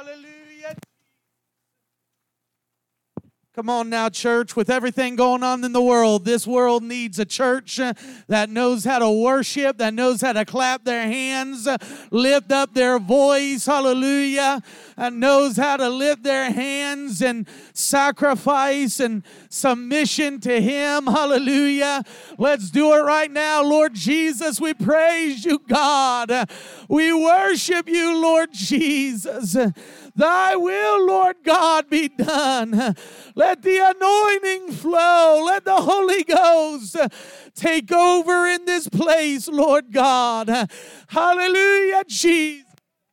Hallelujah. Come on now, church. With everything going on in the world, this world needs a church that knows how to worship, that knows how to clap their hands, lift up their voice, hallelujah, and knows how to lift their hands and sacrifice and submission to Him, hallelujah. Let's do it right now, Lord Jesus. We praise you, God. We worship you, Lord Jesus. Thy will, Lord God, be done. Let the anointing flow. Let the Holy Ghost take over in this place, Lord God. Hallelujah, Jesus.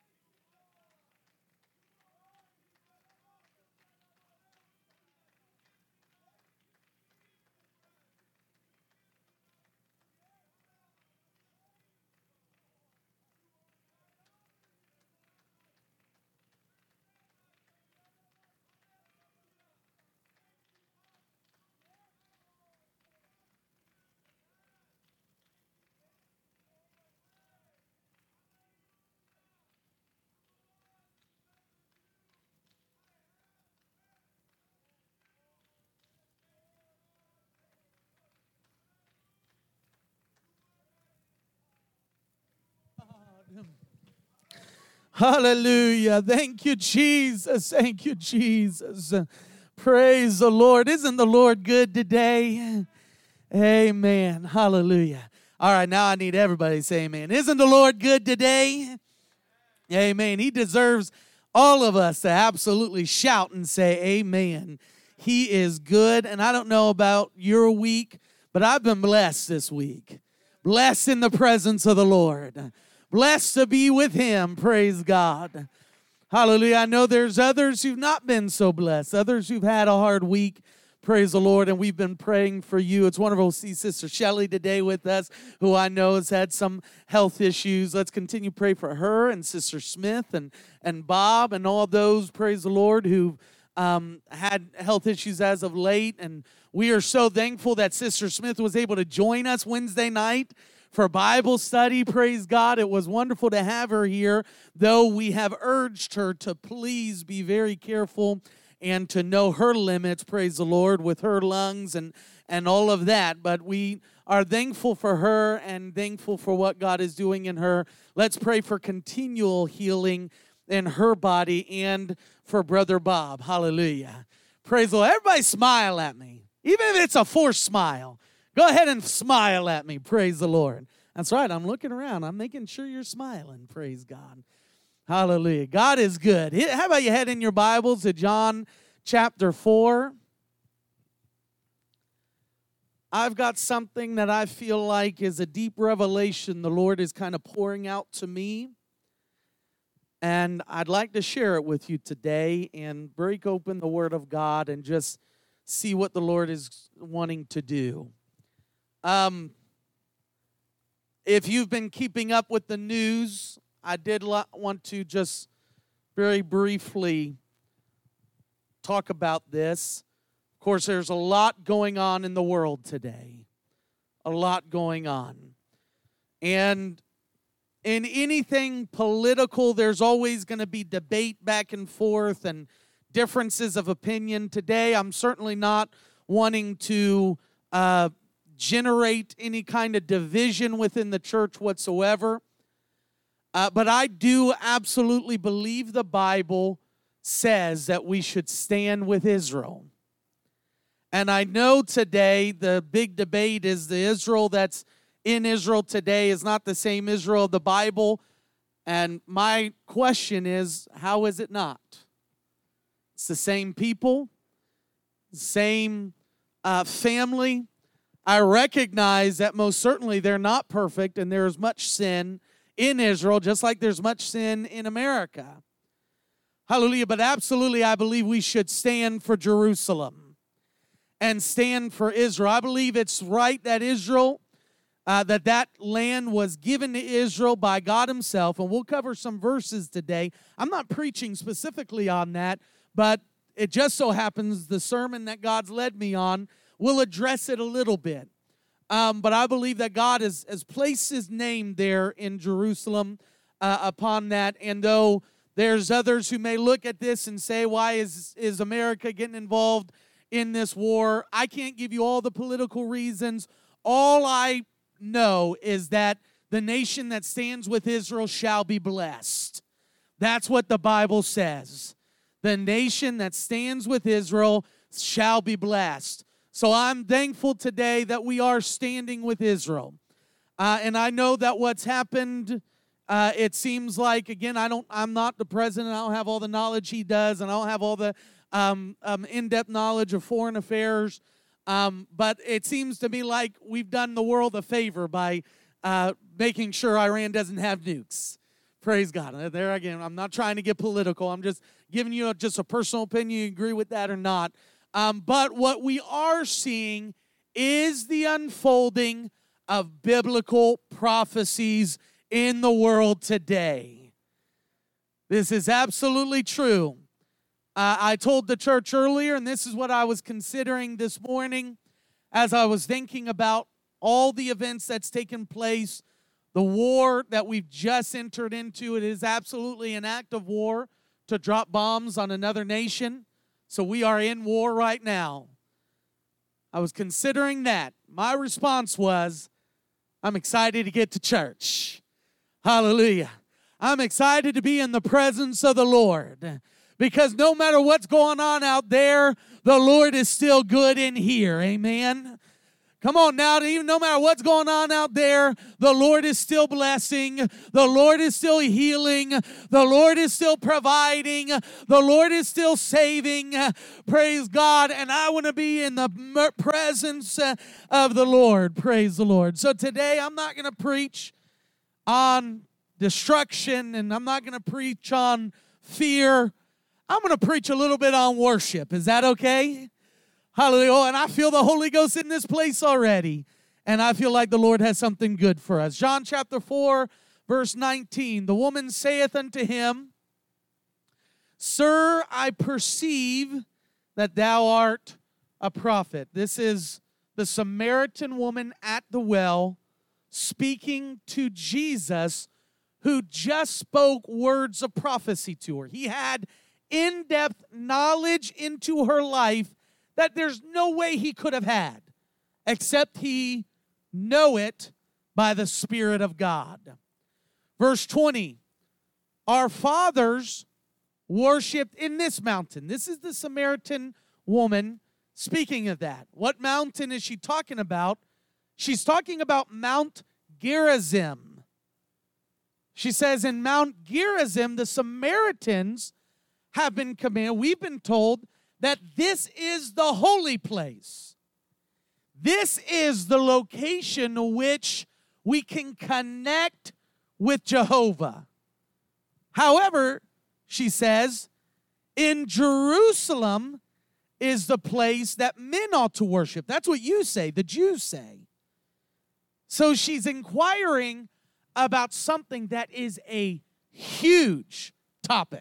Hallelujah. Thank you, Jesus. Thank you, Jesus. Praise the Lord. Isn't the Lord good today? Amen. Hallelujah. All right, now I need everybody to say amen. Isn't the Lord good today? Amen. He deserves all of us to absolutely shout and say amen. He is good. And I don't know about your week, but I've been blessed this week. Blessed in the presence of the Lord. Blessed to be with Him. Praise God. Hallelujah. I know there's others who've not been so blessed. Others who've had a hard week. Praise the Lord. And we've been praying for you. It's wonderful to see Sister Shelley today with us, who I know has had some health issues. Let's continue to pray for her and Sister Smith and Bob and all those, praise the Lord, who've had health issues as of late. And we are so thankful that Sister Smith was able to join us Wednesday night for Bible study. Praise God. It was wonderful to have her here, though we have urged her to please be very careful and to know her limits, praise the Lord, with her lungs and all of that. But we are thankful for her and thankful for what God is doing in her. Let's pray for continual healing in her body and for Brother Bob. Hallelujah. Praise the Lord. Everybody smile at me, even if it's a forced smile. Go ahead and smile at me. Praise the Lord. That's right. I'm looking around. I'm making sure you're smiling. Praise God. Hallelujah. God is good. How about you head in your Bibles to John chapter 4? I've got something that I feel like is a deep revelation the Lord is kind of pouring out to me. And I'd like to share it with you today and break open the Word of God and just see what the Lord is wanting to do. If you've been keeping up with the news, I did want to just very briefly talk about this. Of course, there's a lot going on in the world today. A lot going on. And in anything political, there's always going to be debate back and forth and differences of opinion. Today, I'm certainly not wanting to generate any kind of division within the church whatsoever. But I do absolutely believe the Bible says that we should stand with Israel. And I know today the big debate is the Israel that's in Israel today is not the same Israel of the Bible. And my question is, how is it not? It's the same people, same family. I recognize that most certainly they're not perfect and there is much sin in Israel, just like there's much sin in America. Hallelujah. But absolutely, I believe we should stand for Jerusalem and stand for Israel. I believe it's right that Israel, that land was given to Israel by God Himself. And we'll cover some verses today. I'm not preaching specifically on that, but it just so happens the sermon that God's led me on will address it a little bit. But I believe that God has placed His name there in Jerusalem upon that. And though There's others who may look at this and say, why is America getting involved in this war? I can't give you all the political reasons. All I know is that the nation that stands with Israel shall be blessed. That's what the Bible says. The nation that stands with Israel shall be blessed. So I'm thankful today that we are standing with Israel. And I know that what's happened, it seems like, again, I'm not the president. I don't have all the knowledge he does, and I don't have all the in-depth knowledge of foreign affairs. But it seems to me like we've done the world a favor by making sure Iran doesn't have nukes. Praise God. There again, I'm not trying to get political. I'm just giving you just a personal opinion. You agree with that or not. But what we are seeing is the unfolding of biblical prophecies in the world today. This is absolutely true. I told the church earlier, and this is what I was considering this morning as I was thinking about all the events that's taken place, the war that we've just entered into. It is absolutely an act of war to drop bombs on another nation. So we are in war right now. I was considering that. My response was, I'm excited to get to church. Hallelujah. I'm excited to be in the presence of the Lord. Because no matter what's going on out there, the Lord is still good in here. Amen. Come on now, even no matter what's going on out there, the Lord is still blessing. The Lord is still healing. The Lord is still providing. The Lord is still saving. Praise God. And I want to be in the presence of the Lord. Praise the Lord. So today I'm not going to preach on destruction, and I'm not going to preach on fear. I'm going to preach a little bit on worship. Is that okay? Hallelujah. Oh, and I feel the Holy Ghost in this place already. And I feel like the Lord has something good for us. John chapter 4, verse 19. The woman saith unto him, Sir, I perceive that thou art a prophet. This is the Samaritan woman at the well speaking to Jesus, who just spoke words of prophecy to her. He had in-depth knowledge into her life that there's no way he could have had, except he know it by the Spirit of God. Verse 20, our fathers worshipped in this mountain. This is the Samaritan woman speaking of that. What mountain is she talking about? She's talking about Mount Gerizim. She says in Mount Gerizim, the Samaritans have been commanded, we've been told that this is the holy place. This is the location which we can connect with Jehovah. However, she says, in Jerusalem is the place that men ought to worship. That's what you say, the Jews say. So she's inquiring about something that is a huge topic.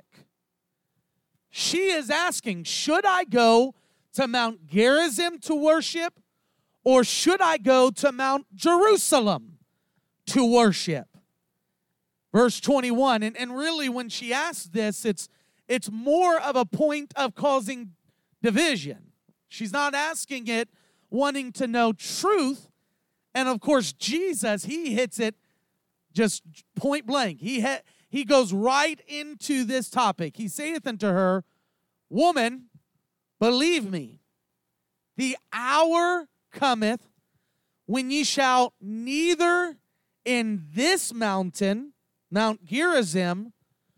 She is asking, should I go to Mount Gerizim to worship, or should I go to Mount Jerusalem to worship? Verse 21, and really when she asks this, it's more of a point of causing division. She's not asking it wanting to know truth. And of course, Jesus, he hits it just point blank. He goes right into this topic. He saith unto her, Woman, believe me, the hour cometh when ye shall neither in this mountain, Mount Gerizim,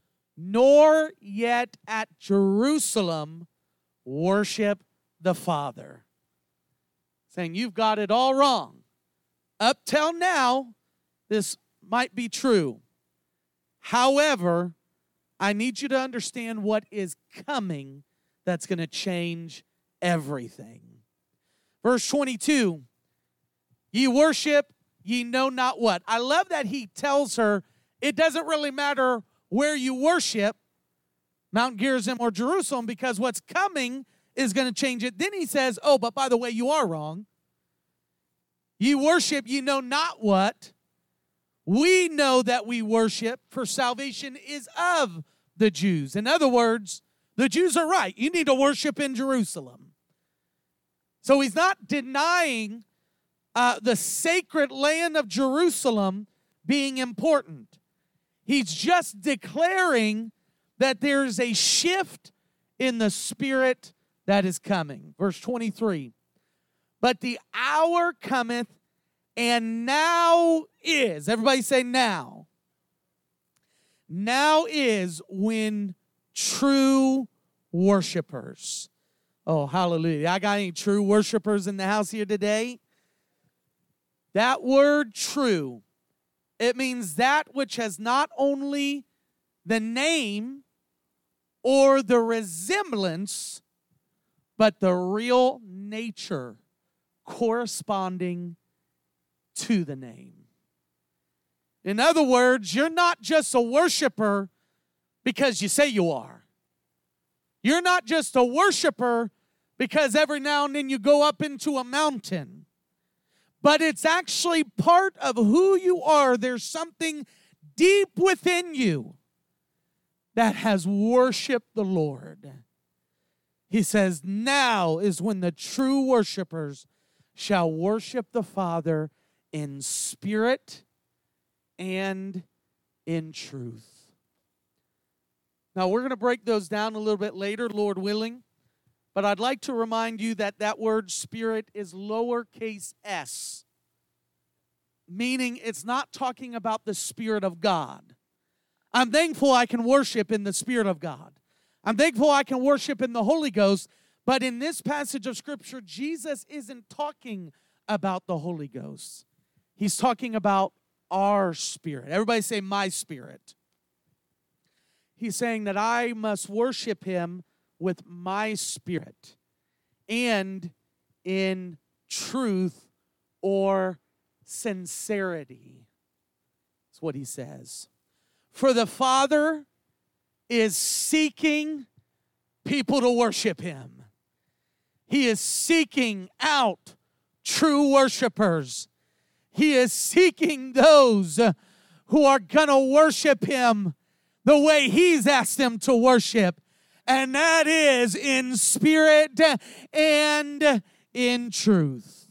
nor yet at Jerusalem worship the Father. Saying, you've got it all wrong. Up till now, this might be true. However, I need you to understand what is coming that's going to change everything. Verse 22, ye worship, ye know not what. I love that he tells her it doesn't really matter where you worship, Mount Gerizim or Jerusalem, because what's coming is going to change it. Then he says, oh, but by the way, you are wrong. Ye worship, ye know not what. We know that we worship, for salvation is of the Jews. In other words, the Jews are right. You need to worship in Jerusalem. So he's not denying the sacred land of Jerusalem being important. He's just declaring that there's a shift in the spirit that is coming. Verse 23. But the hour cometh, and now is. Everybody say now. Now is when true worshipers. Oh, hallelujah. I got any true worshipers in the house here today? That word true, it means that which has not only the name or the resemblance, but the real nature corresponding to the name. In other words, you're not just a worshiper because you say you are. You're not just a worshiper because every now and then you go up into a mountain. But it's actually part of who you are. There's something deep within you that has worshiped the Lord. He says, now is when the true worshipers shall worship the Father in spirit and in truth. Now, we're going to break those down a little bit later, Lord willing. But I'd like to remind you that that word spirit is lowercase s, meaning it's not talking about the Spirit of God. I'm thankful I can worship in the Spirit of God. I'm thankful I can worship in the Holy Ghost. But in this passage of Scripture, Jesus isn't talking about the Holy Ghost. He's talking about our spirit. Everybody say, my spirit. He's saying that I must worship him with my spirit and in truth or sincerity. That's what he says. For the Father is seeking people to worship him. He is seeking out true worshipers. He is seeking those who are going to worship him the way he's asked them to worship. And that is in spirit and in truth.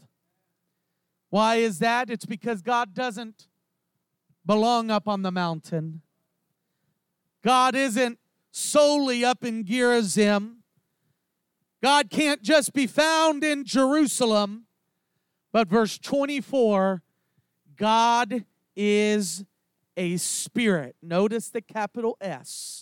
Why is that? It's because God doesn't belong up on the mountain. God isn't solely up in Gerizim. God can't just be found in Jerusalem. But verse 24, God is a spirit. Notice the capital S.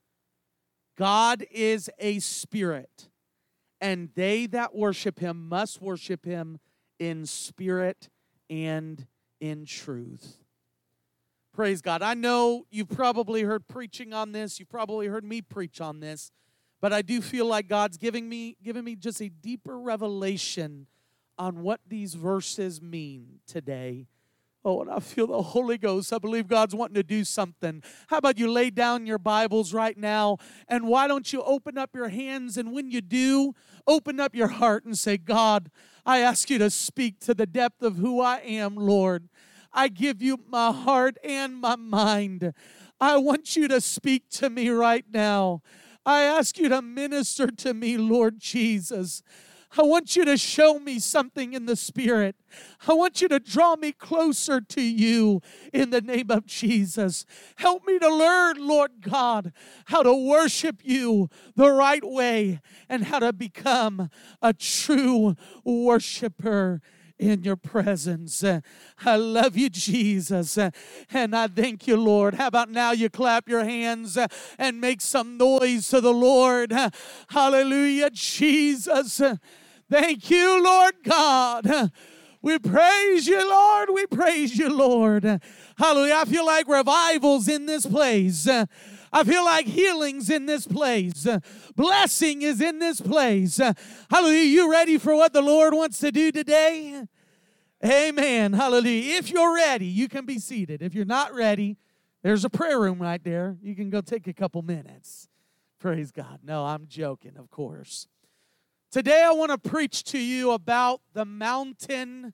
God is a spirit, and they that worship him must worship him in spirit and in truth. Praise God. I know you've probably heard preaching on this. You've probably heard me preach on this. But I do feel like God's giving me just a deeper revelation on what these verses mean today. Oh, and I feel the Holy Ghost. I believe God's wanting to do something. How about you lay down your Bibles right now, and why don't you open up your hands, and when you do, open up your heart and say, God, I ask you to speak to the depth of who I am, Lord. I give you my heart and my mind. I want you to speak to me right now. I ask you to minister to me, Lord Jesus. I want you to show me something in the Spirit. I want you to draw me closer to you in the name of Jesus. Help me to learn, Lord God, how to worship you the right way and how to become a true worshiper in your presence. I love you, Jesus, and I thank you, Lord. How about now you clap your hands and make some noise to the Lord? Hallelujah, Jesus. Thank you, Lord God. We praise you, Lord. We praise you, Lord. Hallelujah. I feel like revival's in this place. I feel like healing's in this place. Blessing is in this place. Hallelujah. You ready for what the Lord wants to do today? Amen. Hallelujah. If you're ready, you can be seated. If you're not ready, there's a prayer room right there. You can go take a couple minutes. Praise God. No, I'm joking, of course. Today I want to preach to you about the mountain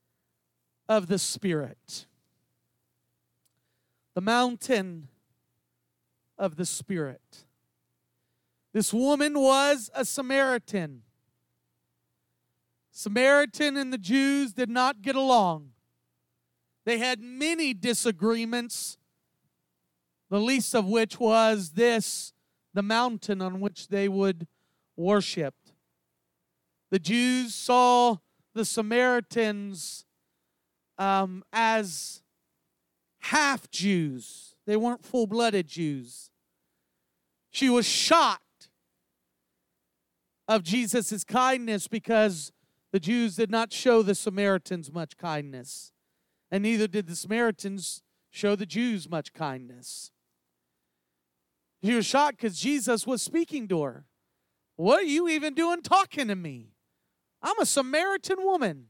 of the Spirit. The mountain of the Spirit. This woman was a Samaritan. Samaritan and the Jews did not get along. They had many disagreements, the least of which was this, the mountain on which they would worship. The Jews saw the Samaritans as half Jews. They weren't full-blooded Jews. She was shocked of Jesus' kindness because the Jews did not show the Samaritans much kindness. And neither did the Samaritans show the Jews much kindness. She was shocked because Jesus was speaking to her. What are you even doing talking to me? I'm a Samaritan woman.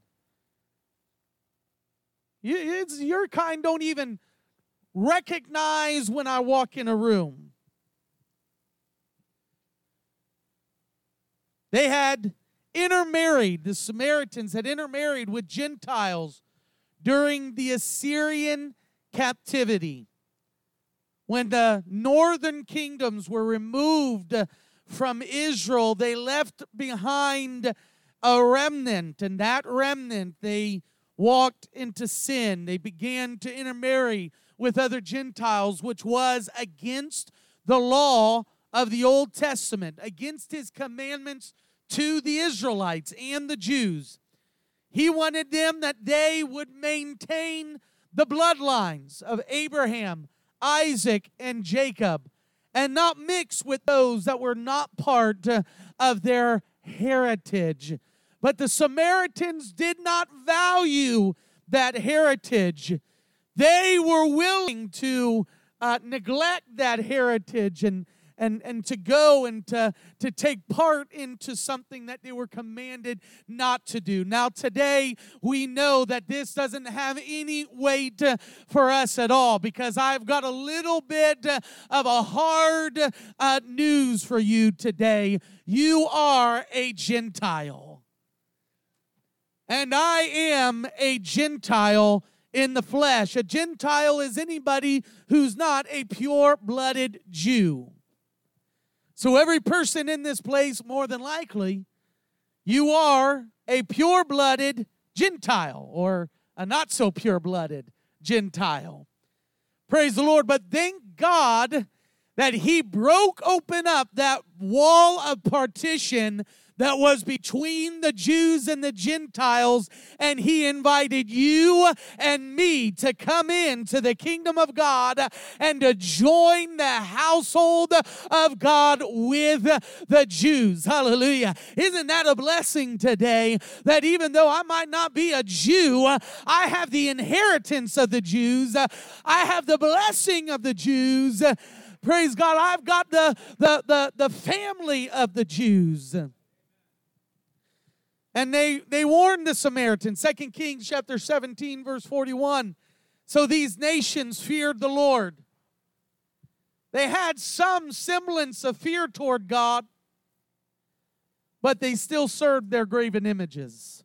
Your kind don't even recognize when I walk in a room. They had intermarried, the Samaritans had intermarried with Gentiles during the Assyrian captivity. When the northern kingdoms were removed from Israel, they left behind a remnant, and that remnant, they walked into sin. They began to intermarry with other Gentiles, which was against the law of the Old Testament, against his commandments to the Israelites and the Jews. He wanted them that they would maintain the bloodlines of Abraham, Isaac, and Jacob, and not mix with those that were not part of their heritage. But the Samaritans did not value that heritage. They were willing to neglect that heritage and to go and to take part into something that they were commanded not to do. Now today, we know that this doesn't have any weight for us at all, because I've got a little bit of a hard news for you today. You are a Gentile. And I am a Gentile in the flesh. A Gentile is anybody who's not a pure-blooded Jew. So every person in this place, more than likely, you are a pure-blooded Gentile or a not-so-pure-blooded Gentile. Praise the Lord. But thank God that He broke open up that wall of partition that was between the Jews and the Gentiles, and He invited you and me to come into the kingdom of God and to join the household of God with the Jews. Hallelujah. Isn't that a blessing today, that even though I might not be a Jew, I have the inheritance of the Jews. I have the blessing of the Jews. Praise God. I've got the family of the Jews. And they warned the Samaritans. 2 Kings chapter 17, verse 41. So these nations feared the Lord. They had some semblance of fear toward God, but they still served their graven images.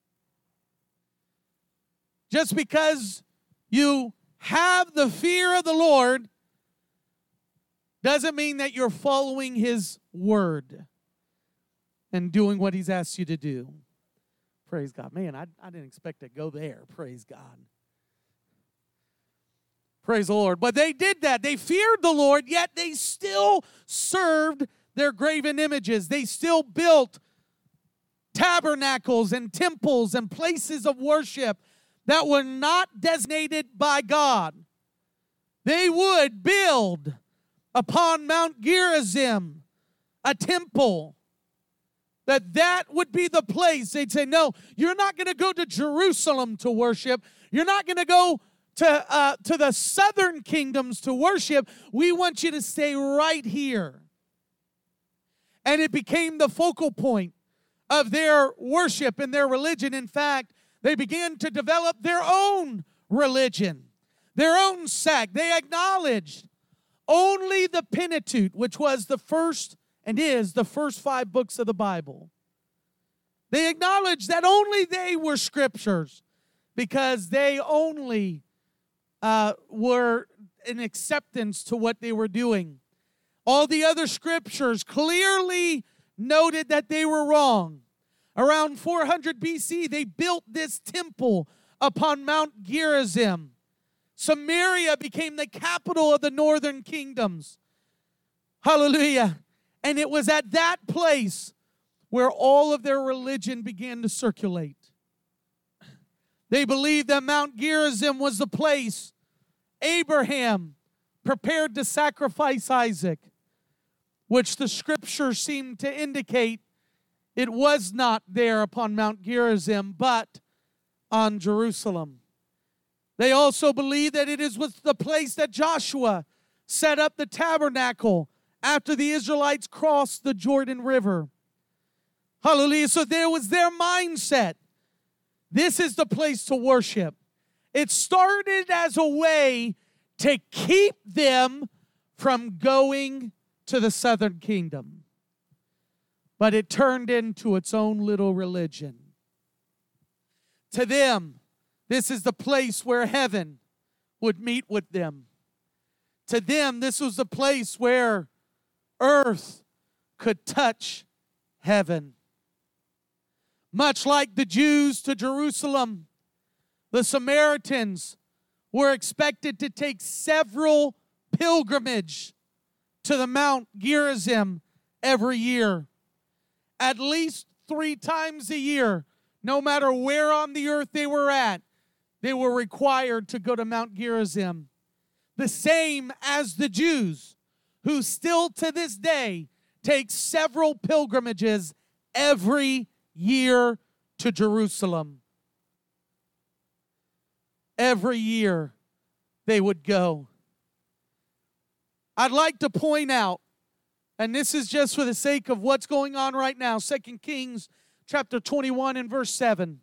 Just because you have the fear of the Lord doesn't mean that you're following His word and doing what He's asked you to do. Praise God. Man, I didn't expect to go there. Praise God. Praise the Lord. But they did that. They feared the Lord, yet they still served their graven images. They still built tabernacles and temples and places of worship that were not designated by God. They would build upon Mount Gerizim a temple, that would be the place. They'd say, no, you're not going to go to Jerusalem to worship. You're not going to go to the southern kingdoms to worship. We want you to stay right here. And it became the focal point of their worship and their religion. In fact, they began to develop their own religion, their own sect. They acknowledged only the Pentateuch, which was the first and is the first 5 books of the Bible. They acknowledged that only they were scriptures, because they only were in acceptance to what they were doing. All the other scriptures clearly noted that they were wrong. Around 400 BC, they built this temple upon Mount Gerizim. Samaria became the capital of the northern kingdoms. Hallelujah. And it was at that place where all of their religion began to circulate. They believed that Mount Gerizim was the place Abraham prepared to sacrifice Isaac, which the scriptures seem to indicate it was not there upon Mount Gerizim, but on Jerusalem. They also believe that it is with the place that Joshua set up the tabernacle after the Israelites crossed the Jordan River. Hallelujah. So there was their mindset. This is the place to worship. It started as a way to keep them from going to the southern kingdom. But it turned into its own little religion. To them, this is the place where heaven would meet with them. To them, this was the place where earth could touch heaven. Much like the Jews to Jerusalem, the Samaritans were expected to take several pilgrimages to the Mount Gerizim every year. At least 3 times a year, no matter where on the earth they were at, they were required to go to Mount Gerizim. The same as the Jews, who still to this day take several pilgrimages every year to Jerusalem. Every year they would go. I'd like to point out, and this is just for the sake of what's going on right now, 2 Kings chapter 21 and verse 7.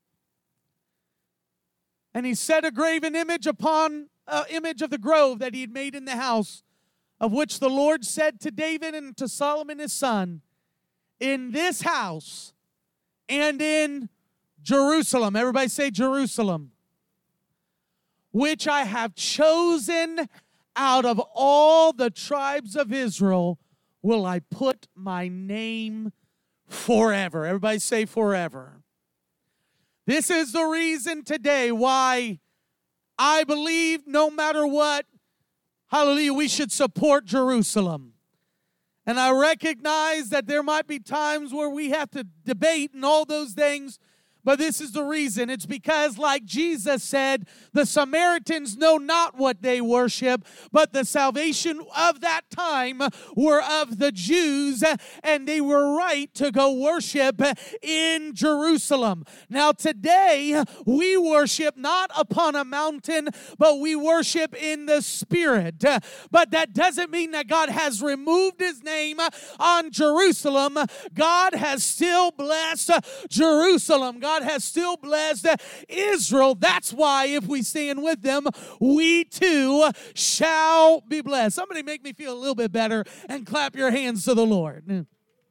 And he set a graven image upon image of the grove that he had made in the house, of which the Lord said to David and to Solomon his son, in this house and in Jerusalem, everybody say Jerusalem, which I have chosen out of all the tribes of Israel, will I put my name forever. Everybody say forever. This is the reason today why I believe no matter what, hallelujah, we should support Jerusalem. And I recognize that there might be times where we have to debate and all those things, but this is the reason. It's because, like Jesus said, the Samaritans know not what they worship, but the salvation of that time were of the Jews, and they were right to go worship in Jerusalem. Now today, we worship not upon a mountain, but we worship in the Spirit. But that doesn't mean that God has removed His name on Jerusalem. God has still blessed Jerusalem. God has still blessed Israel. That's why if we stand with them, we too shall be blessed. Somebody make me feel a little bit better and clap your hands to the Lord.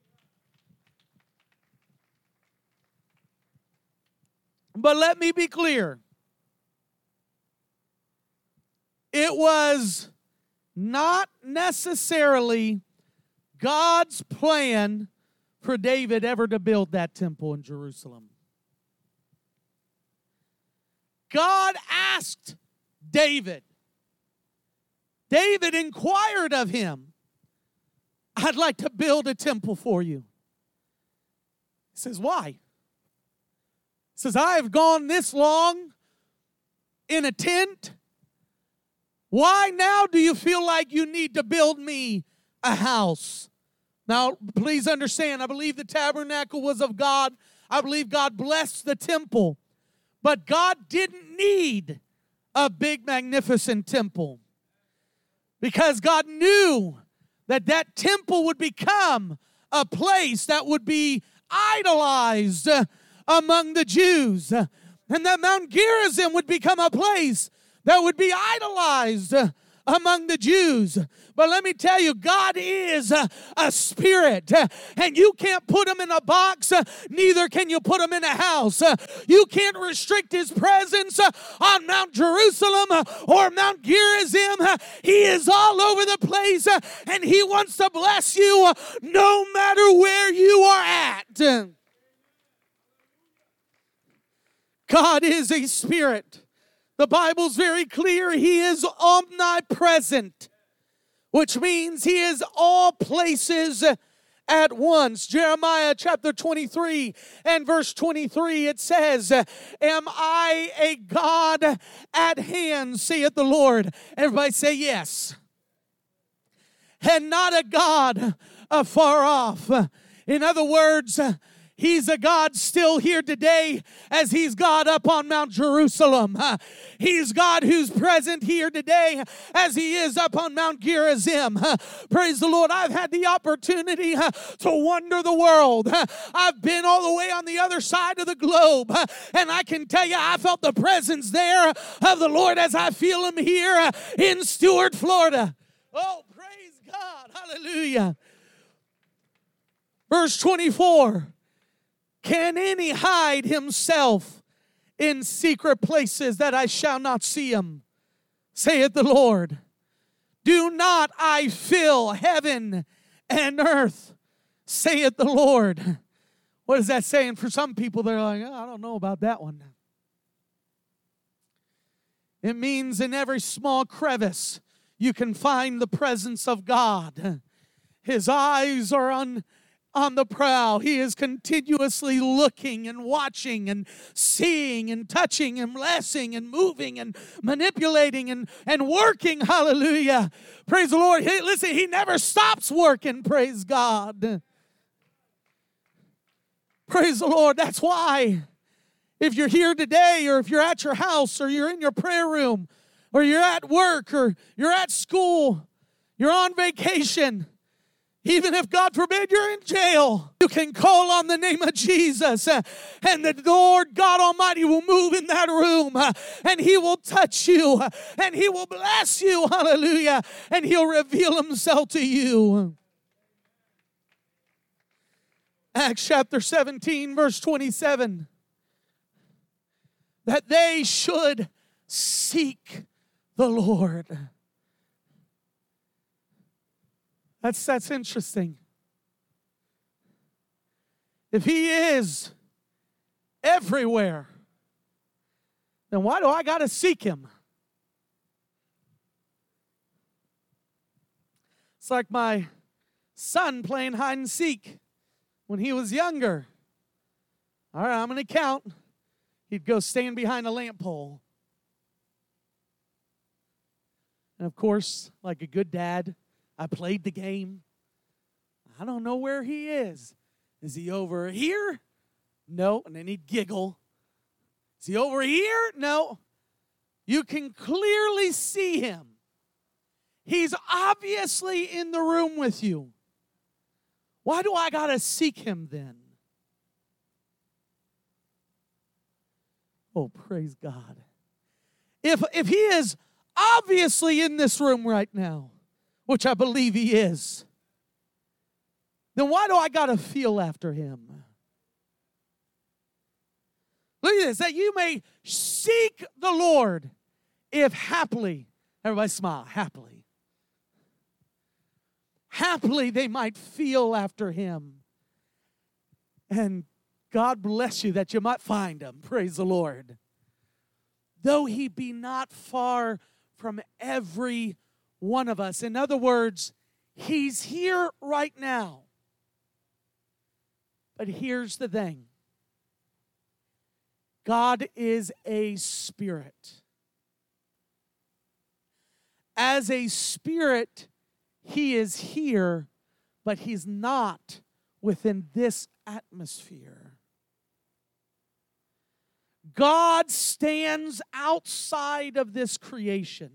But let me be clear. It was not necessarily God's plan for David ever to build that temple in Jerusalem. God asked David. David inquired of him, I'd like to build a temple for you. He says, why? He says, I have gone this long in a tent. Why now do you feel like you need to build me a house? Now, please understand, I believe the tabernacle was of God. I believe God blessed the temple. But God didn't need a big, magnificent temple, because God knew that that temple would become a place that would be idolized among the Jews, and that Mount Gerizim would become a place that would be idolized among the Jews. But let me tell you, God is a spirit, and you can't put him in a box, neither can you put him in a house. You can't restrict his presence on Mount Jerusalem or Mount Gerizim. He is all over the place, and he wants to bless you no matter where you are at. God is a spirit. The Bible's very clear. He is omnipresent, which means he is all places at once. Jeremiah chapter 23 and verse 23, it says, am I a God at hand, saith the Lord? Everybody say yes. And not a God afar off. In other words, he's a God still here today as he's God up on Mount Jerusalem. He's God who's present here today as he is up on Mount Gerizim. Praise the Lord. I've had the opportunity to wander the world. I've been all the way on the other side of the globe. And I can tell you, I felt the presence there of the Lord as I feel him here in Stuart, Florida. Oh, praise God. Hallelujah. Verse 24. Can any hide himself in secret places that I shall not see him? Saith the Lord. Do not I fill heaven and earth? Saith the Lord. What is that saying? For some people, they're like, oh, I don't know about that one. It means in every small crevice, you can find the presence of God. His eyes are on the prowl. He is continuously looking and watching and seeing and touching and blessing and moving and manipulating and working. Hallelujah. Praise the Lord. Listen, he never stops working. Praise God. Praise the Lord. That's why if you're here today, or if you're at your house, or you're in your prayer room, or you're at work, or you're at school, you're on vacation, even if, God forbid, you're in jail, you can call on the name of Jesus, and the Lord God Almighty will move in that room, and he will touch you, and he will bless you, hallelujah, and he'll reveal himself to you. Acts chapter 17, verse 27, that they should seek the Lord. That's interesting. If he is everywhere, then why do I got to seek him? It's like my son playing hide and seek when he was younger. All right, I'm going to count. He'd go stand behind a lamp pole. And of course, like a good dad, I played the game. I don't know where he is. Is he over here? No. And then he'd giggle. Is he over here? No. You can clearly see him. He's obviously in the room with you. Why do I got to seek him then? Oh, praise God. If he is obviously in this room right now, which I believe he is, then why do I got to feel after him? Look at this, that you may seek the Lord if happily, everybody smile, happily. Happily they might feel after him. And God bless you that you might find him. Praise the Lord. Though he be not far from every one of us. In other words, he's here right now. But here's the thing. God is a spirit. As a spirit, he is here, but he's not within this atmosphere. God stands outside of this creation.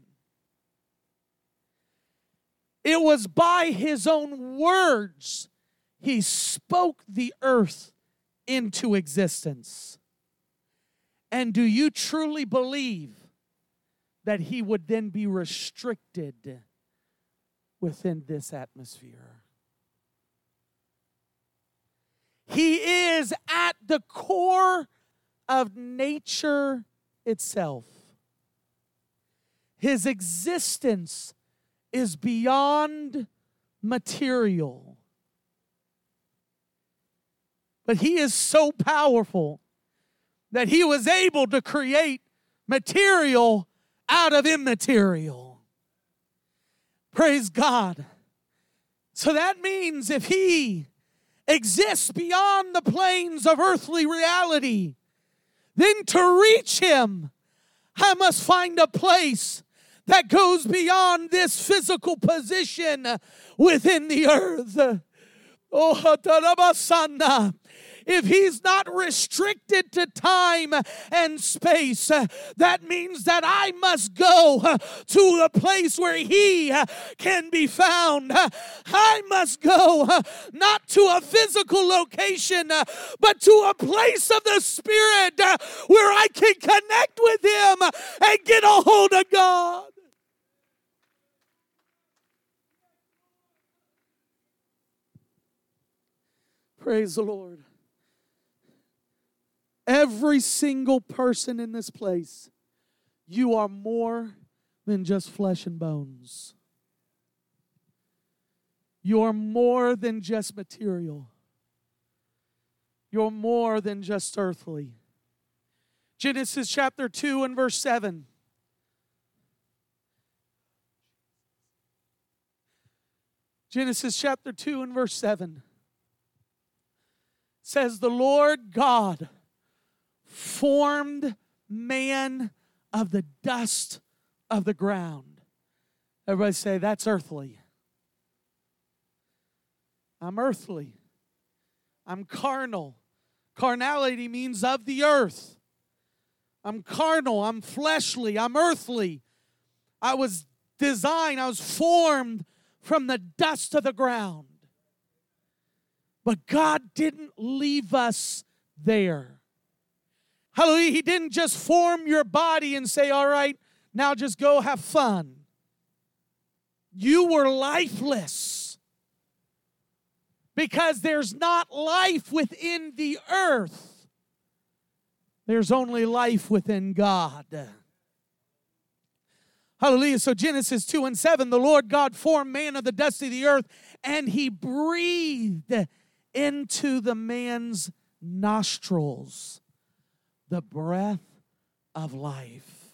It was by his own words he spoke the earth into existence. And do you truly believe that he would then be restricted within this atmosphere. He is at the core of nature itself. His existence is beyond material. But he is so powerful that he was able to create material out of immaterial. Praise God. So that means if he exists beyond the planes of earthly reality, then to reach him, I must find a place that goes beyond this physical position within the earth. Oh, Hatarabasana. If he's not restricted to time and space, that means that I must go to the place where he can be found. I must go not to a physical location, but to a place of the Spirit where I can connect with him and get a hold of God. Praise the Lord. Every single person in this place, you are more than just flesh and bones. You're more than just material. You're more than just earthly. Genesis chapter 2 and verse 7. Genesis chapter 2 and verse 7 says, the Lord God formed man of the dust of the ground. Everybody say, that's earthly. I'm earthly. I'm carnal. Carnality means of the earth. I'm carnal. I'm fleshly. I'm earthly. I was designed, I was formed from the dust of the ground. But God didn't leave us there. Hallelujah. He didn't just form your body and say, all right, now just go have fun. You were lifeless because there's not life within the earth. There's only life within God. Hallelujah. So Genesis 2 and 7, the Lord God formed man of the dust of the earth, and he breathed into the man's nostrils the breath of life.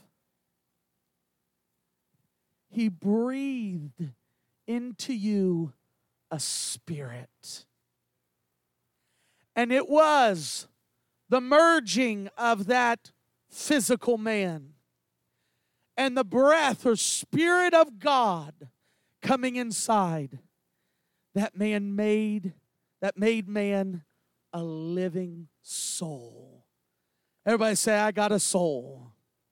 He breathed into you a spirit. And it was the merging of that physical man and the breath or Spirit of God coming inside that made man a living soul. Everybody say, I got a soul.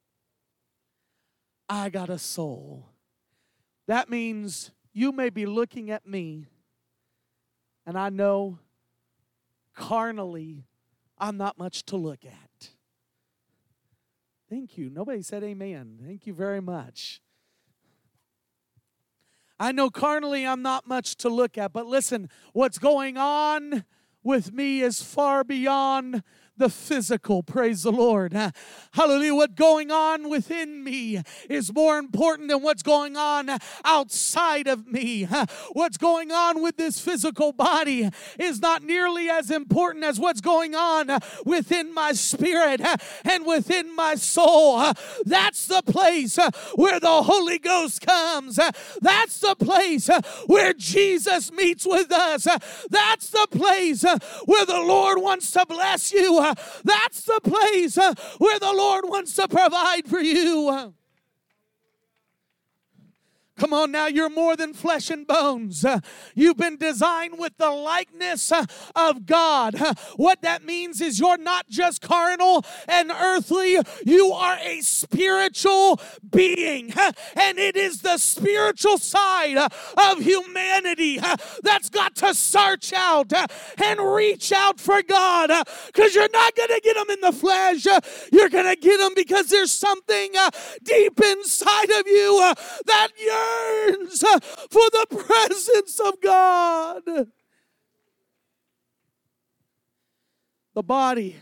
I got a soul. That means you may be looking at me, and I know carnally I'm not much to look at. Thank you. Nobody said amen. Thank you very much. I know carnally I'm not much to look at, but listen, what's going on with me is far beyond the physical. Praise the Lord. Hallelujah. What's going on within me is more important than what's going on outside of me. What's going on with this physical body is not nearly as important as what's going on within my spirit and within my soul. That's the place where the Holy Ghost comes. That's the place where Jesus meets with us. That's the place where the Lord wants to bless you. That's the place where the Lord wants to provide for you. Come on now, you're more than flesh and bones. You've been designed with the likeness of God. What that means is you're not just carnal and earthly, you are a spiritual being. And it is the spiritual side of humanity that's got to search out and reach out for God, because you're not going to get them in the flesh. You're going to get them because there's something deep inside of you that yearns for the presence of God. The body,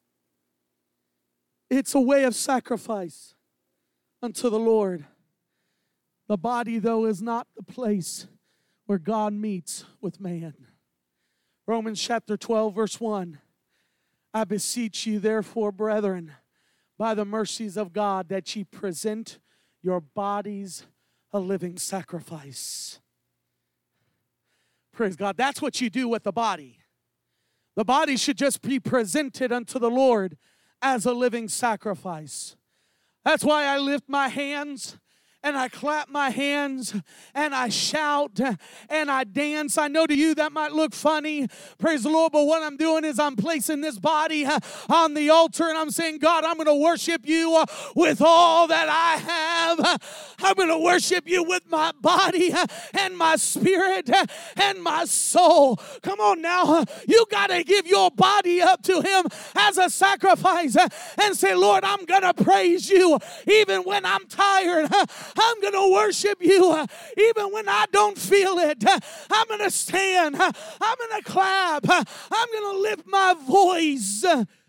it's a way of sacrifice unto the Lord. The body, though, is not the place where God meets with man. Romans chapter 12, verse 1. I beseech you, therefore, brethren, by the mercies of God, that ye present your bodies a living sacrifice. Praise God. That's what you do with the body. The body should just be presented unto the Lord as a living sacrifice. That's why I lift my hands and I clap my hands and I shout and I dance. I know to you that might look funny, praise the Lord, but what I'm doing is I'm placing this body on the altar and I'm saying, God, I'm going to worship you with all that I have. I'm going to worship you with my body and my spirit and my soul. Come on now, you got to give your body up to Him as a sacrifice and say, Lord, I'm going to praise you even when I'm tired. I'm going to worship you even when I don't feel it. I'm going to stand. I'm going to clap. I'm going to lift my voice.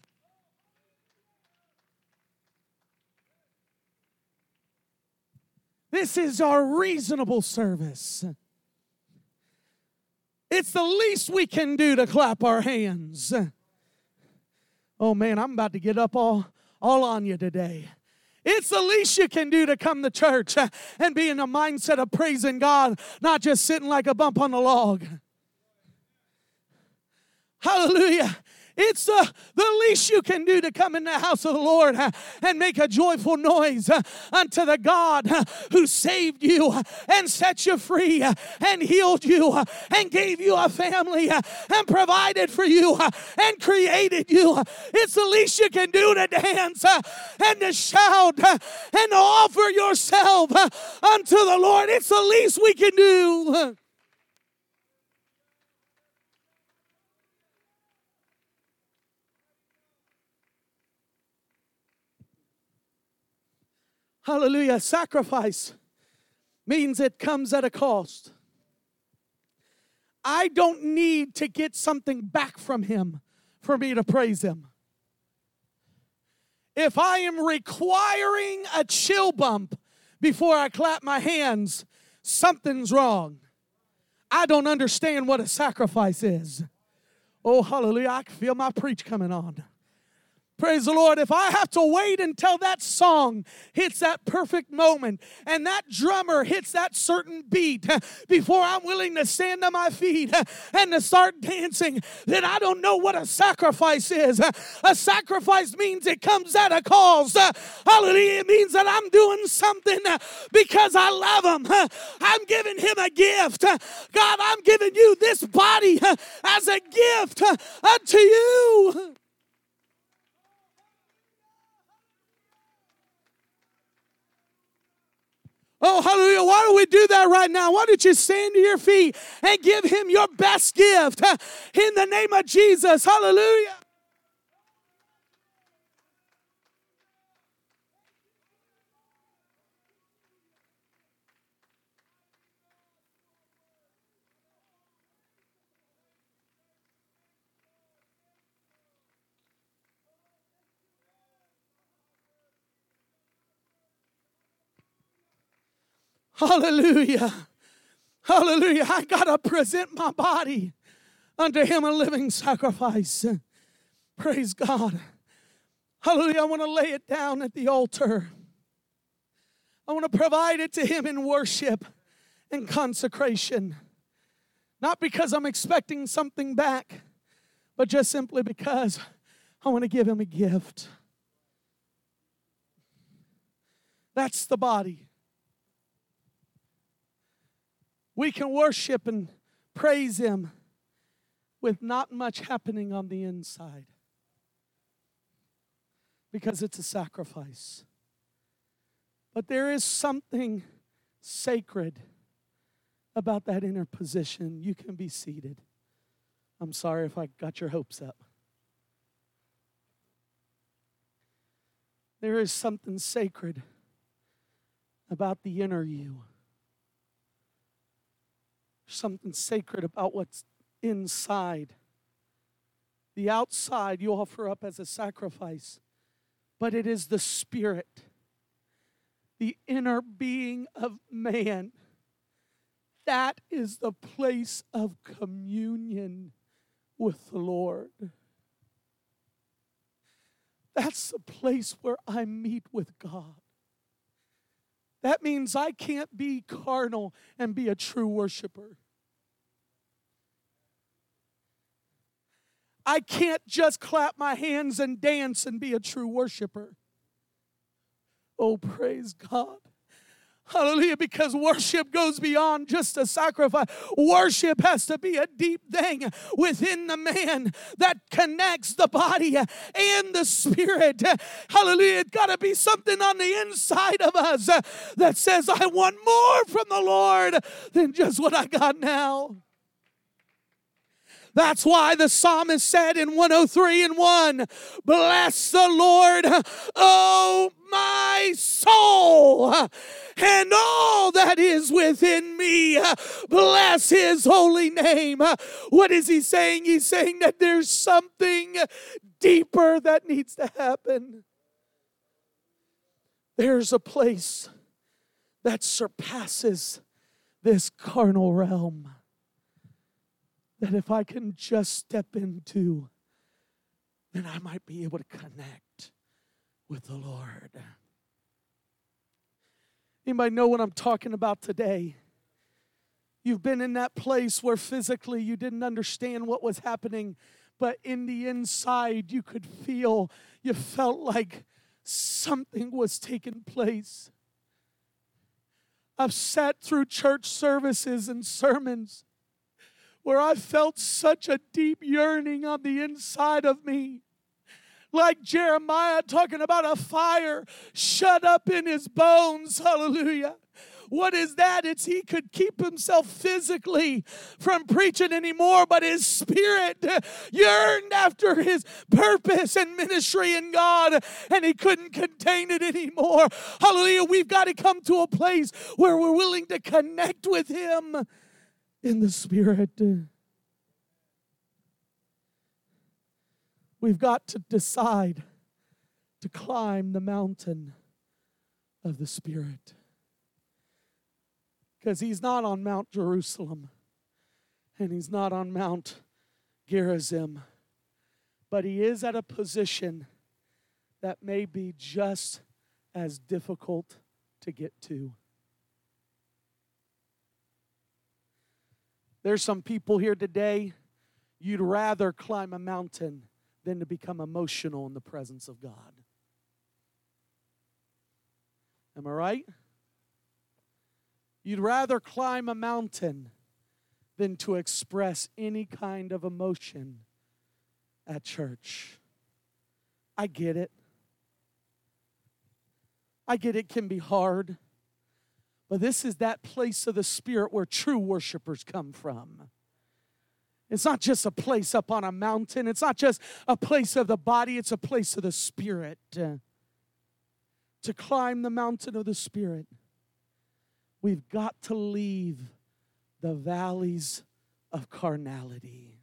This is our reasonable service. It's the least we can do to clap our hands. Oh man, I'm about to get up all on you today. It's the least you can do to come to church and be in a mindset of praising God, not just sitting like a bump on the log. Hallelujah. It's the least you can do to come in the house of the Lord and make a joyful noise unto the God who saved you and set you free and healed you and gave you a family and provided for you and created you. It's the least you can do to dance and to shout and to offer yourself unto the Lord. It's the least we can do. Hallelujah. Sacrifice means it comes at a cost. I don't need to get something back from Him for me to praise Him. If I am requiring a chill bump before I clap my hands, something's wrong. I don't understand what a sacrifice is. Oh, hallelujah. I can feel my preach coming on. Praise the Lord. If I have to wait until that song hits that perfect moment and that drummer hits that certain beat before I'm willing to stand on my feet and to start dancing, then I don't know what a sacrifice is. A sacrifice means it comes at a cost. Hallelujah. It means that I'm doing something because I love Him. I'm giving Him a gift. God, I'm giving you this body as a gift unto you. Oh, hallelujah. Why don't we do that right now? Why don't you stand to your feet and give Him your best gift in the name of Jesus. Hallelujah. Hallelujah. Hallelujah. I got to present my body unto Him a living sacrifice. Praise God. Hallelujah. I want to lay it down at the altar. I want to provide it to Him in worship and consecration. Not because I'm expecting something back, but just simply because I want to give Him a gift. That's the body. We can worship and praise Him with not much happening on the inside because it's a sacrifice. But there is something sacred about that inner position. You can be seated. I'm sorry if I got your hopes up. There is something sacred about the inner you. Something sacred about what's inside. The outside you offer up as a sacrifice, but it is the spirit, the inner being of man. That is the place of communion with the Lord. That's the place where I meet with God. That means I can't be carnal and be a true worshiper. I can't just clap my hands and dance and be a true worshiper. Oh, praise God. Hallelujah, because worship goes beyond just a sacrifice. Worship has to be a deep thing within the man that connects the body and the spirit. Hallelujah, it's got to be something on the inside of us that says, I want more from the Lord than just what I got now. That's why the psalmist said in 103:1, bless the Lord, oh my soul, and all that is within me. Bless His holy name. What is he saying? He's saying that there's something deeper that needs to happen. There's a place that surpasses this carnal realm that if I can just step into, then I might be able to connect with the Lord. Anybody know what I'm talking about today? You've been in that place where physically you didn't understand what was happening, but in the inside you could feel, you felt like something was taking place. I've sat through church services and sermons where I felt such a deep yearning on the inside of me. Like Jeremiah talking about a fire shut up in his bones. Hallelujah. What is that? It's he could keep himself physically from preaching anymore, but his spirit yearned after his purpose and ministry in God, and he couldn't contain it anymore. Hallelujah. We've got to come to a place where we're willing to connect with Him in the Spirit. We've got to decide to climb the mountain of the Spirit. Because He's not on Mount Jerusalem, and He's not on Mount Gerizim, but He is at a position that may be just as difficult to get to. There's some people here today, you'd rather climb a mountain than to become emotional in the presence of God. Am I right? You'd rather climb a mountain than to express any kind of emotion at church. I get it. I get it can be hard. But this is that place of the Spirit where true worshipers come from. It's not just a place up on a mountain. It's not just a place of the body. It's a place of the Spirit. To climb the mountain of the Spirit, we've got to leave the valleys of carnality.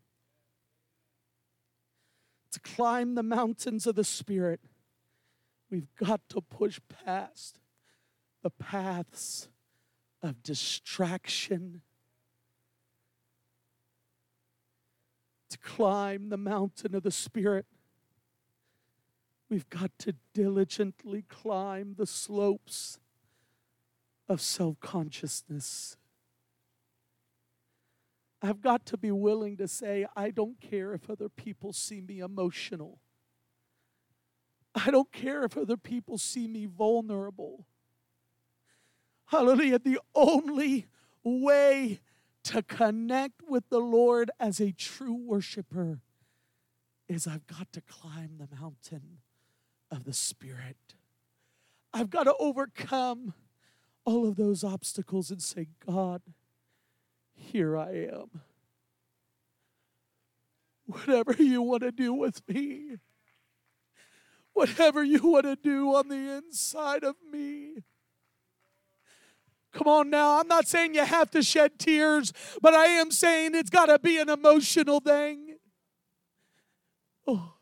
To climb the mountains of the Spirit, we've got to push past the paths of distraction. To climb the mountain of the Spirit, we've got to diligently climb the slopes of self-consciousness. I've got to be willing to say, I don't care if other people see me emotional. I don't care if other people see me vulnerable. Hallelujah. The only way to connect with the Lord as a true worshiper is I've got to climb the mountain of the Spirit. I've got to overcome all of those obstacles and say, God, here I am. Whatever you want to do with me, whatever you want to do on the inside of me. Come on now, I'm not saying you have to shed tears, but I am saying it's got to be an emotional thing. Oh.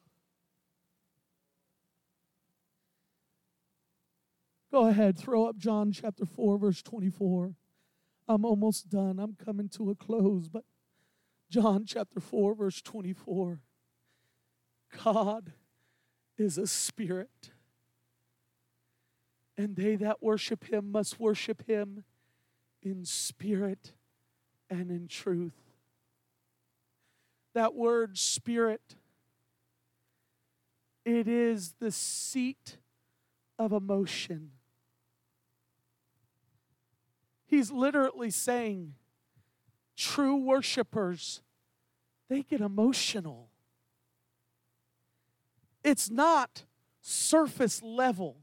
Go ahead, throw up John chapter 4, verse 24. I'm almost done. I'm coming to a close, but John chapter 4, verse 24. God is a spirit, and they that worship him must worship him in spirit and in truth. That word spirit, it is the seat of emotion. He's literally saying, true worshipers, they get emotional. It's not surface level.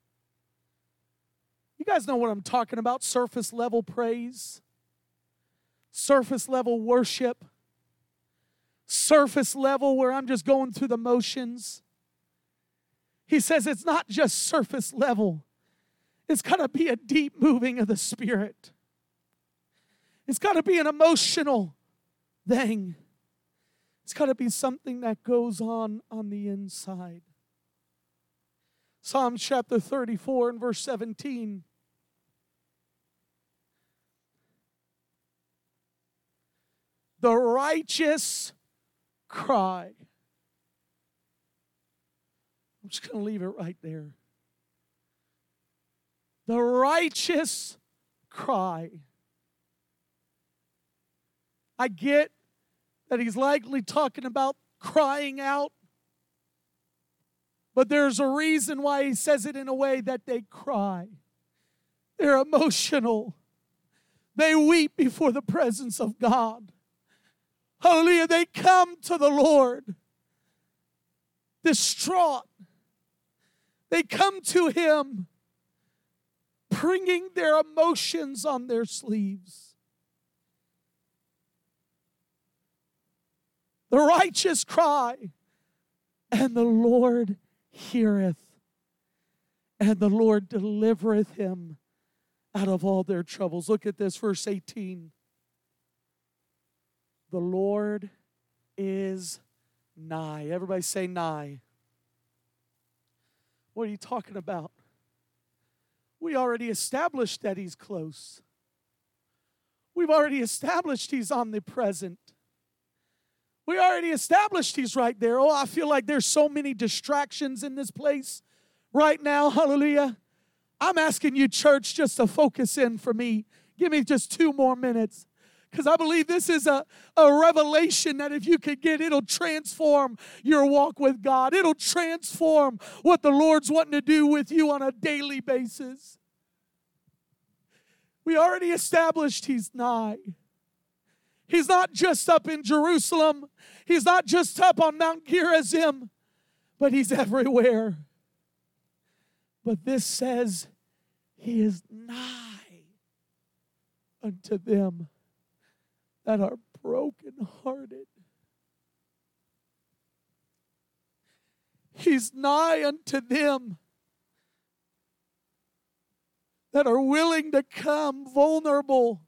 You guys know what I'm talking about, surface level praise, surface level worship, surface level where I'm just going through the motions. He says it's not just surface level. It's got to be a deep moving of the Spirit. It's got to be an emotional thing. It's got to be something that goes on the inside. Psalm chapter 34 and verse 17. The righteous cry. I'm just going to leave it right there. The righteous cry. I get that he's likely talking about crying out, but there's a reason why he says it in a way that they cry. They're emotional. They weep before the presence of God. Hallelujah. They come to the Lord distraught. They come to him bringing their emotions on their sleeves. The righteous cry, and the Lord heareth, and the Lord delivereth him out of all their troubles. Look at this, verse 18. The Lord is nigh. Everybody say nigh. What are you talking about? We already established that he's close. We've already established he's omnipresent. We already established he's right there. Oh, I feel like there's so many distractions in this place right now. Hallelujah. I'm asking you, church, just to focus in for me. Give me just 2 more minutes. Because I believe this is a revelation that if you could get, it'll transform your walk with God. It'll transform what the Lord's wanting to do with you on a daily basis. We already established he's nigh. He's not just up in Jerusalem. He's not just up on Mount Gerizim, but he's everywhere. But this says he is nigh unto them that are brokenhearted. He's nigh unto them that are willing to come vulnerable.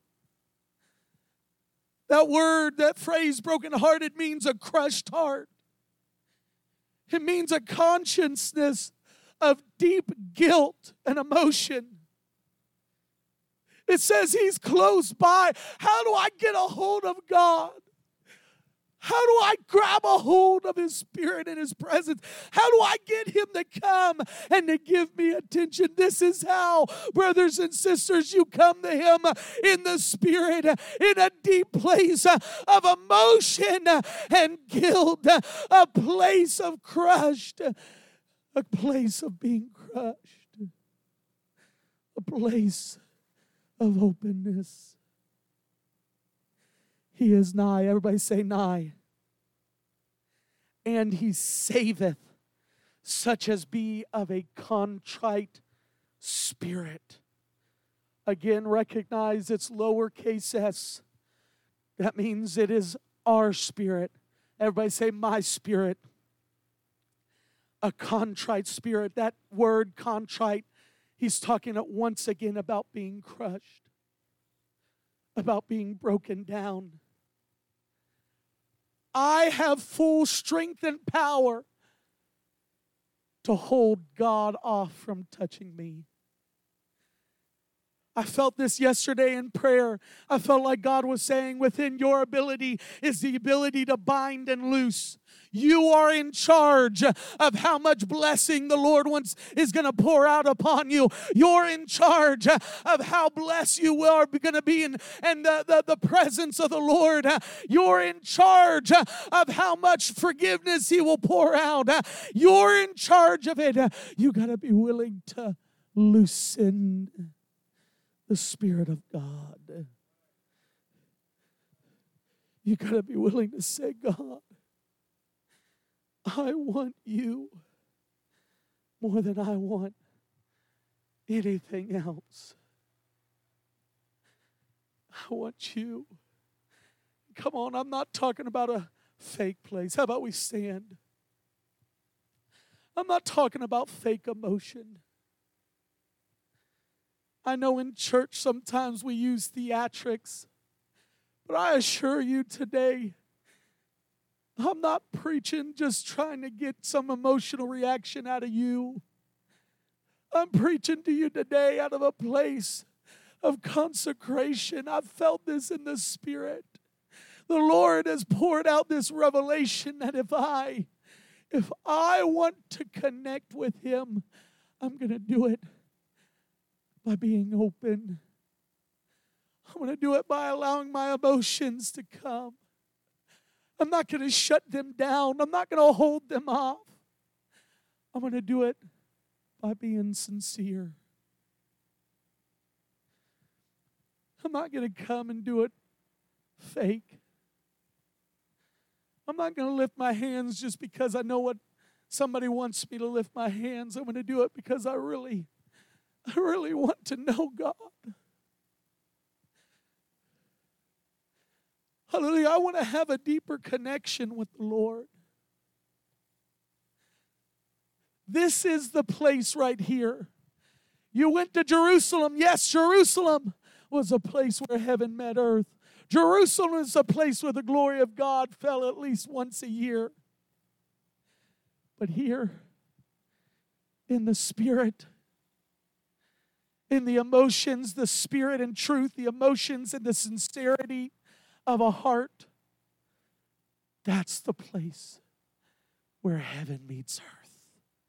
That word, that phrase, brokenhearted, means a crushed heart. It means a consciousness of deep guilt and emotion. It says he's close by. How do I get a hold of God? How do I grab a hold of his Spirit and his presence? How do I get him to come and to give me attention? This is how, brothers and sisters, you come to him in the Spirit, in a deep place of emotion and guilt, a place of crushed, a place of being crushed, a place of openness. He is nigh. Everybody say nigh. And he saveth such as be of a contrite spirit. Again, recognize it's lowercase s. That means it is our spirit. Everybody say my spirit. A contrite spirit. That word contrite, he's talking once again about being crushed, about being broken down. I have full strength and power to hold God off from touching me. I felt this yesterday in prayer. I felt like God was saying, within your ability is the ability to bind and loose. You are in charge of how much blessing the Lord is going to pour out upon you. You're in charge of how blessed you are going to be in the presence of the Lord. You're in charge of how much forgiveness He will pour out. You're in charge of it. You got to be willing to loosen the Spirit of God. You got to be willing to say, God, I want you more than I want anything else. I want you. Come on, I'm not talking about a fake place. How about we stand? I'm not talking about fake emotion. I know in church sometimes we use theatrics, but I assure you today, I'm not preaching just trying to get some emotional reaction out of you. I'm preaching to you today out of a place of consecration. I've felt this in the Spirit. The Lord has poured out this revelation that if I want to connect with Him, I'm going to do it by being open. I'm going to do it by allowing my emotions to come. I'm not going to shut them down. I'm not going to hold them off. I'm going to do it by being sincere. I'm not going to come and do it fake. I'm not going to lift my hands just because I know what somebody wants me to lift my hands. I'm going to do it because I really want to know God. Hallelujah. I want to have a deeper connection with the Lord. This is the place right here. You went to Jerusalem. Yes, Jerusalem was a place where heaven met earth. Jerusalem is a place where the glory of God fell at least once a year. But here, in the Spirit, in the emotions, the Spirit and truth, the emotions and the sincerity of a heart, that's the place where heaven meets earth.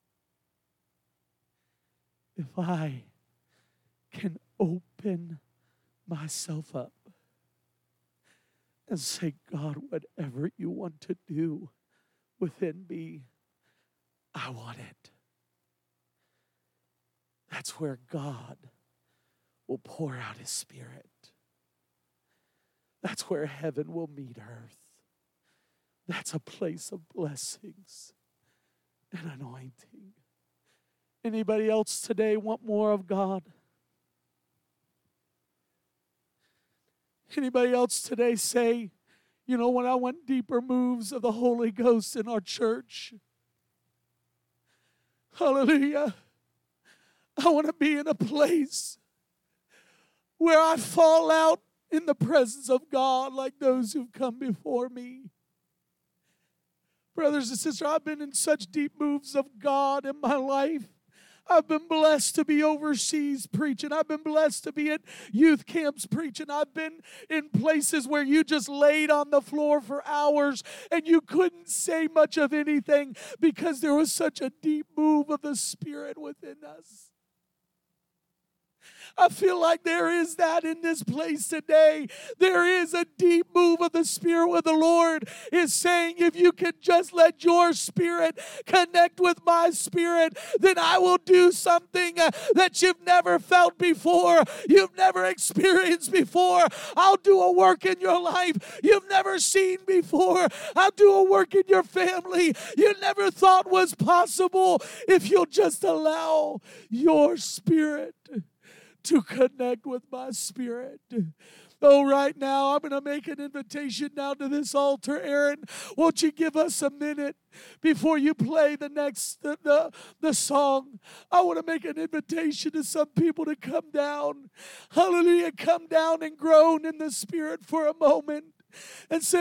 If I can open myself up and say, God, whatever you want to do within me, I want it. That's where God will pour out His Spirit. That's where heaven will meet earth. That's a place of blessings and anointing. Anybody else today want more of God? Anybody else today say, you know what, I want deeper moves of the Holy Ghost in our church? Hallelujah. I want to be in a place where I fall out in the presence of God like those who've come before me. Brothers and sisters, I've been in such deep moves of God in my life. I've been blessed to be overseas preaching. I've been blessed to be at youth camps preaching. I've been in places where you just laid on the floor for hours and you couldn't say much of anything because there was such a deep move of the Spirit within us. I feel like there is that in this place today. There is a deep move of the Spirit where the Lord is saying, if you can just let your spirit connect with my spirit, then I will do something that you've never felt before, you've never experienced before. I'll do a work in your life you've never seen before. I'll do a work in your family you never thought was possible if you'll just allow your spirit to connect with my spirit. Oh, right now, I'm going to make an invitation now to this altar. Aaron, won't you give us a minute before you play the song? I want to make an invitation to some people to come down. Hallelujah. Come down and groan in the Spirit for a moment and say,